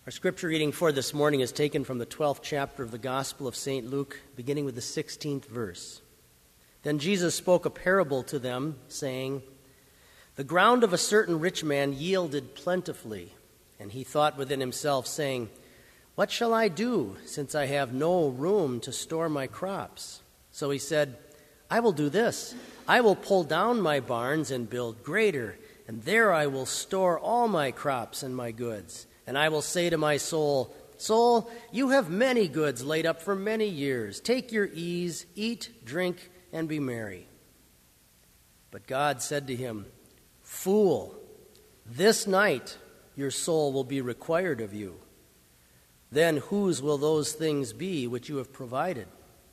Our scripture reading for this morning is taken from the 12th chapter of the Gospel of St. Luke, beginning with the 16th verse. Then Jesus spoke a parable to them, saying, "The ground of a certain rich man yielded plentifully, and he thought within himself, saying, 'What shall I do, since I have no room to store my crops?' So he said, 'I will do this. I will pull down my barns and build greater, and there I will store all my crops and my goods. And I will say to my soul, Soul, you have many goods laid up for many years. Take your ease, eat, drink, and be merry.' But God said to him, 'Fool, this night your soul will be required of you. Then whose will those things be which you have provided?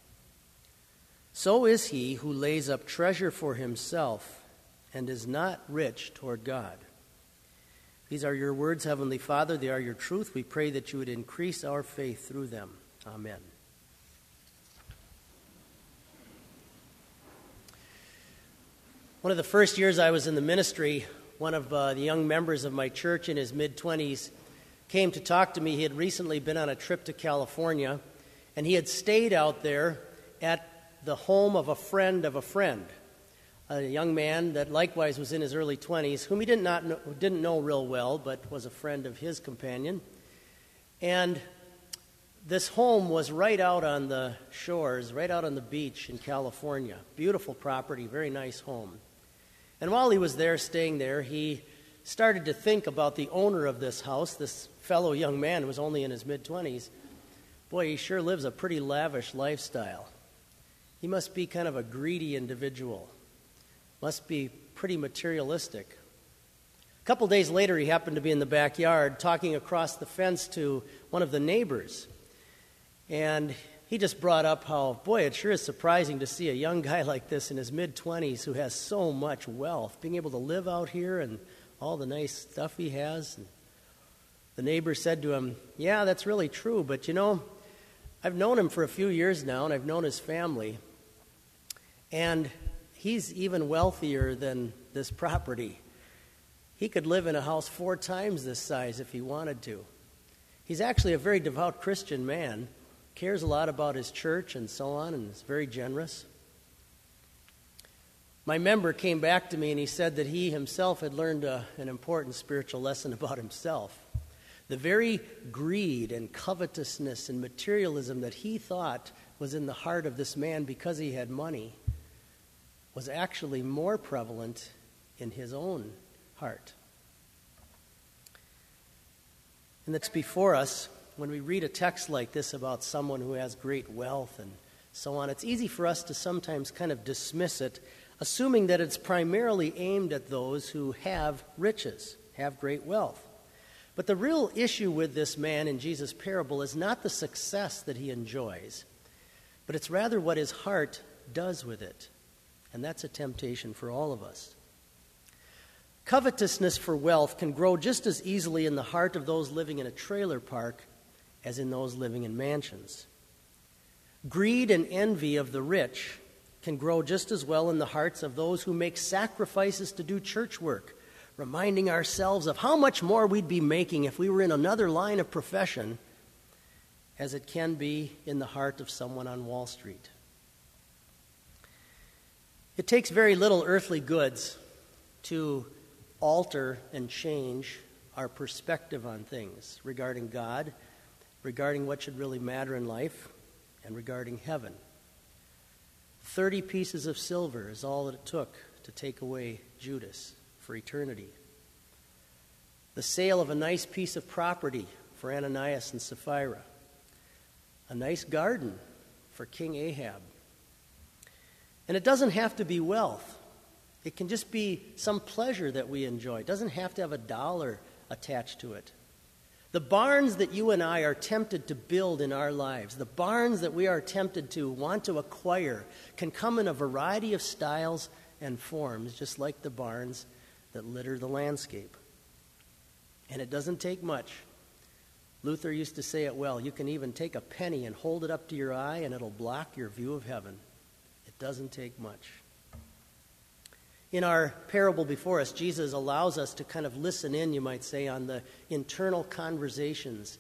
So is he who lays up treasure for himself and is not rich toward God.' These are your words, Heavenly Father. They are your truth. We pray that you would increase our faith through them. Amen. One of the first years I was in the ministry, one of the young members of my church in his mid-20s came to talk to me. He had recently been on a trip to California, and he had stayed out there at the home of a friend, a young man that likewise was in his early 20s, whom he didn't know real well, but was a friend of his companion. And this home was right out on the shores, right out on the beach in California. Beautiful property, very nice home. And while he was there, staying there, he started to think about the owner of this house, this fellow young man who was only in his mid-20s. Boy, he sure lives a pretty lavish lifestyle. He must be kind of a greedy individual. Must be pretty materialistic. A couple days later, he happened to be in the backyard talking across the fence to one of the neighbors. And he just brought up how, boy, it sure is surprising to see a young guy like this in his mid-20s who has so much wealth, being able to live out here and all the nice stuff he has. And the neighbor said to him, "Yeah, that's really true, but you know, I've known him for a few years now, and I've known his family. And he's even wealthier than this property. He could live in a house 4 times this size if he wanted to. He's actually a very devout Christian man, cares a lot about his church and so on, and is very generous." My member came back to me and he said that he himself had learned an important spiritual lesson about himself. The very greed and covetousness and materialism that he thought was in the heart of this man because he had money was actually more prevalent in his own heart. And that's before us, when we read a text like this about someone who has great wealth and so on, it's easy for us to sometimes kind of dismiss it, assuming that it's primarily aimed at those who have riches, have great wealth. But the real issue with this man in Jesus' parable is not the success that he enjoys, but it's rather what his heart does with it. And that's a temptation for all of us. Covetousness for wealth can grow just as easily in the heart of those living in a trailer park as in those living in mansions. Greed and envy of the rich can grow just as well in the hearts of those who make sacrifices to do church work, reminding ourselves of how much more we'd be making if we were in another line of profession, as it can be in the heart of someone on Wall Street. It takes very little earthly goods to alter and change our perspective on things regarding God, regarding what should really matter in life, and regarding heaven. 30 pieces of silver is all that it took to take away Judas for eternity. The sale of a nice piece of property for Ananias and Sapphira. A nice garden for King Ahab. And it doesn't have to be wealth. It can just be some pleasure that we enjoy. It doesn't have to have a dollar attached to it. The barns that you and I are tempted to build in our lives, the barns that we are tempted to want to acquire, can come in a variety of styles and forms, just like the barns that litter the landscape. And it doesn't take much. Luther used to say it well, you can even take a penny and hold it up to your eye and it'll block your view of heaven. It doesn't take much. In our parable before us, Jesus allows us to kind of listen in, you might say, on the internal conversations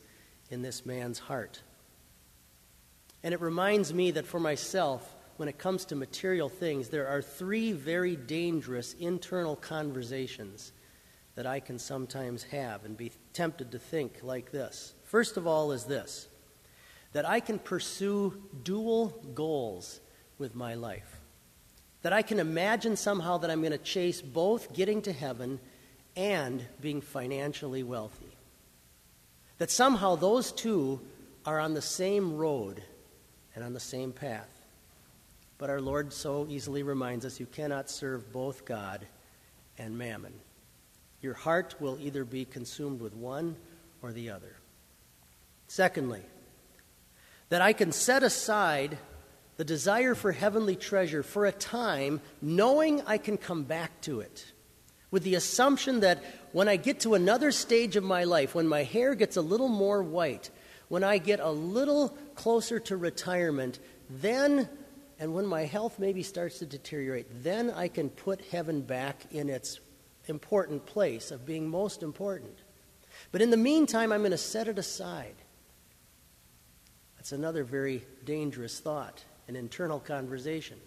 in this man's heart. And it reminds me that for myself, when it comes to material things, there are three very dangerous internal conversations that I can sometimes have and be tempted to think like this. First of all is this, that I can pursue dual goals with my life. That I can imagine somehow that I'm going to chase both getting to heaven and being financially wealthy. That somehow those two are on the same road and on the same path. But our Lord so easily reminds us you cannot serve both God and mammon. Your heart will either be consumed with one or the other. Secondly, that I can set aside the desire for heavenly treasure for a time, knowing I can come back to it, with the assumption that when I get to another stage of my life, when my hair gets a little more white, when I get a little closer to retirement, then, and when my health maybe starts to deteriorate, then I can put heaven back in its important place of being most important. But in the meantime, I'm going to set it aside. That's another very dangerous thought, an internal conversation.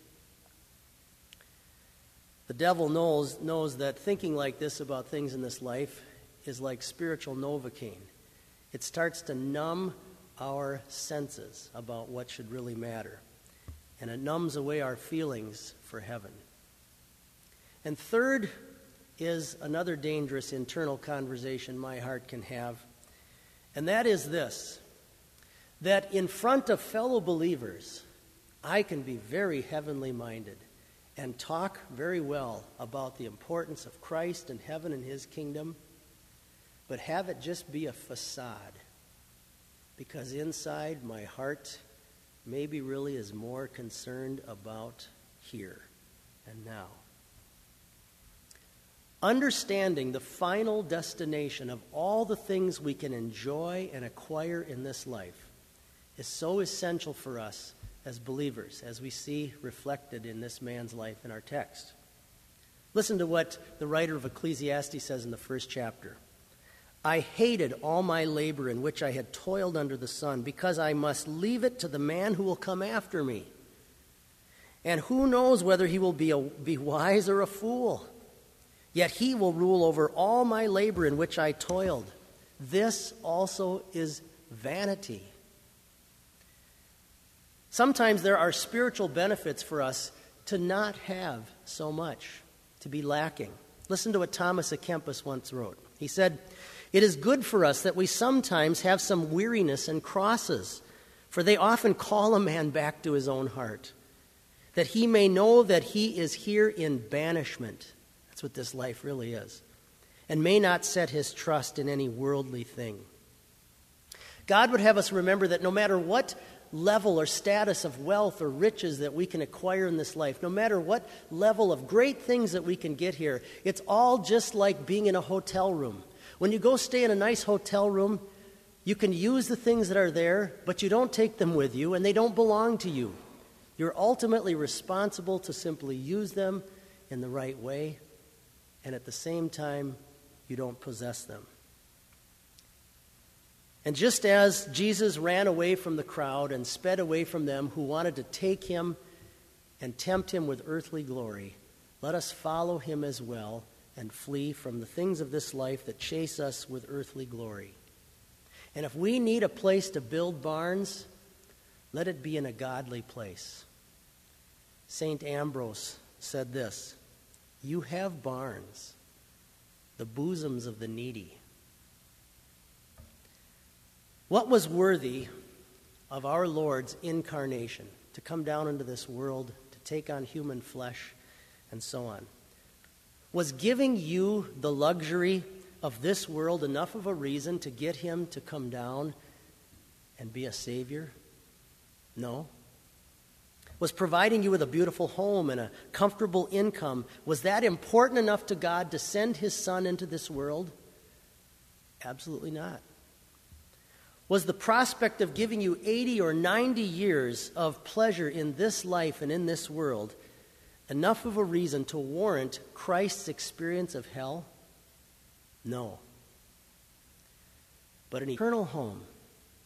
The devil knows that thinking like this about things in this life is like spiritual Novocaine. It starts to numb our senses about what should really matter. And it numbs away our feelings for heaven. And third is another dangerous internal conversation my heart can have. And that is this, that in front of fellow believers, I can be very heavenly minded and talk very well about the importance of Christ and heaven and his kingdom, but have it just be a facade, because inside my heart maybe really is more concerned about here and now. Understanding the final destination of all the things we can enjoy and acquire in this life is so essential for us as believers, as we see reflected in this man's life in our text. Listen to what the writer of Ecclesiastes says in the first chapter. I hated all my labor in which I had toiled under the sun, because I must leave it to the man who will come after me. And who knows whether he will be wise or a fool? Yet he will rule over all my labor in which I toiled. This also is vanity. Sometimes there are spiritual benefits for us to not have so much, to be lacking. Listen to what Thomas à Kempis once wrote. He said, "It is good for us that we sometimes have some weariness and crosses, for they often call a man back to his own heart, that he may know that he is here in banishment." That's what this life really is. "And may not set his trust in any worldly thing." God would have us remember that no matter what level or status of wealth or riches that we can acquire in this life, no matter what level of great things that we can get here, it's all just like being in a hotel room. When you go stay in a nice hotel room, you can use the things that are there, but you don't take them with you, and they don't belong to you. You're ultimately responsible to simply use them in the right way, and at the same time, you don't possess them. And just as Jesus ran away from the crowd and sped away from them who wanted to take him and tempt him with earthly glory, let us follow him as well and flee from the things of this life that chase us with earthly glory. And if we need a place to build barns, let it be in a godly place. St. Ambrose said this, "You have barns, the bosoms of the needy." What was worthy of our Lord's incarnation, to come down into this world, to take on human flesh, and so on? Was giving you the luxury of this world enough of a reason to get him to come down and be a Savior? No. Was providing you with a beautiful home and a comfortable income, was that important enough to God to send his Son into this world? Absolutely not. Was the prospect of giving you 80 or 90 years of pleasure in this life and in this world enough of a reason to warrant Christ's experience of hell? No. But an eternal home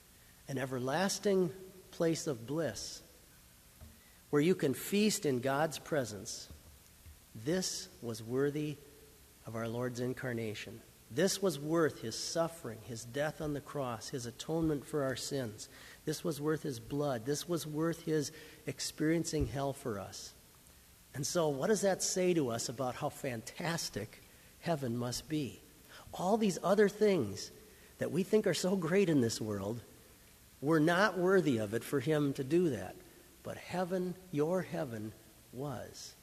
an everlasting place of bliss where you can feast in God's presence. This was worthy of our Lord's incarnation. This was worth his suffering, his death on the cross, his atonement for our sins. This was worth his blood. This was worth his experiencing hell for us. And so what does that say to us about how fantastic heaven must be? All these other things that we think are so great in this world, we're not worthy of it for him to do that. But heaven, your heaven, was.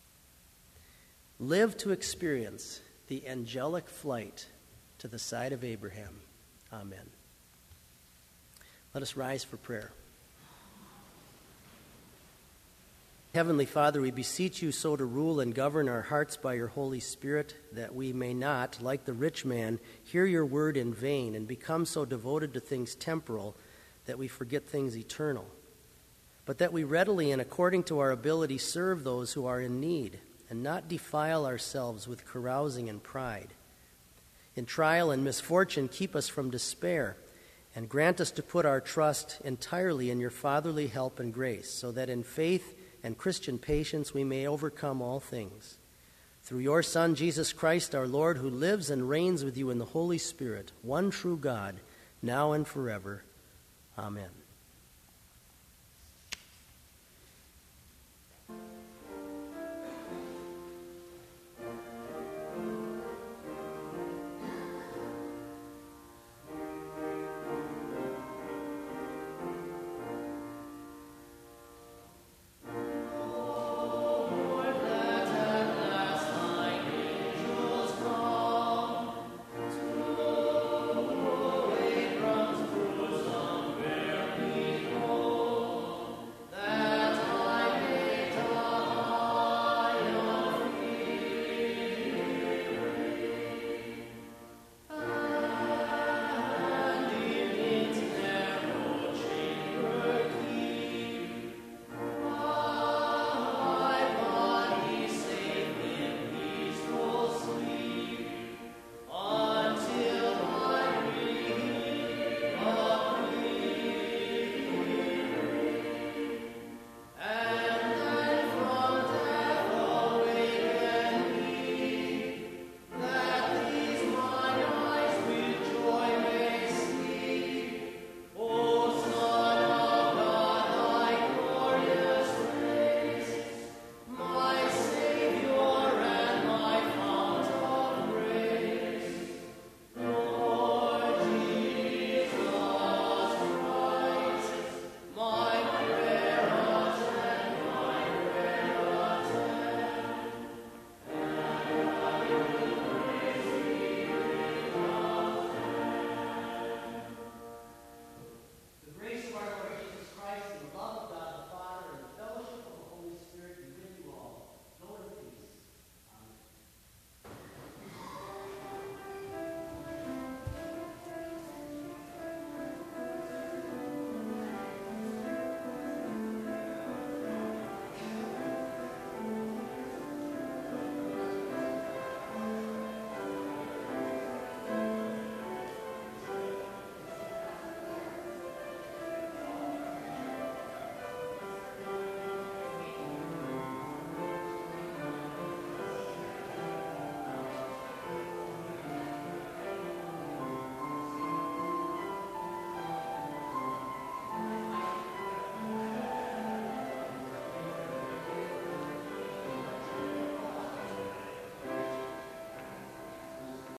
Live to experience the angelic flight to the side of Abraham. Amen. Let us rise for prayer. Heavenly Father, we beseech you so to rule and govern our hearts by your Holy Spirit that we may not, like the rich man, hear your word in vain and become so devoted to things temporal that we forget things eternal, but that we readily and according to our ability serve those who are in need and not defile ourselves with carousing and pride. In trial and misfortune, keep us from despair and grant us to put our trust entirely in your fatherly help and grace, so that in faith and Christian patience we may overcome all things. Through your Son, Jesus Christ, our Lord, who lives and reigns with you in the Holy Spirit, one true God, now and forever. Amen.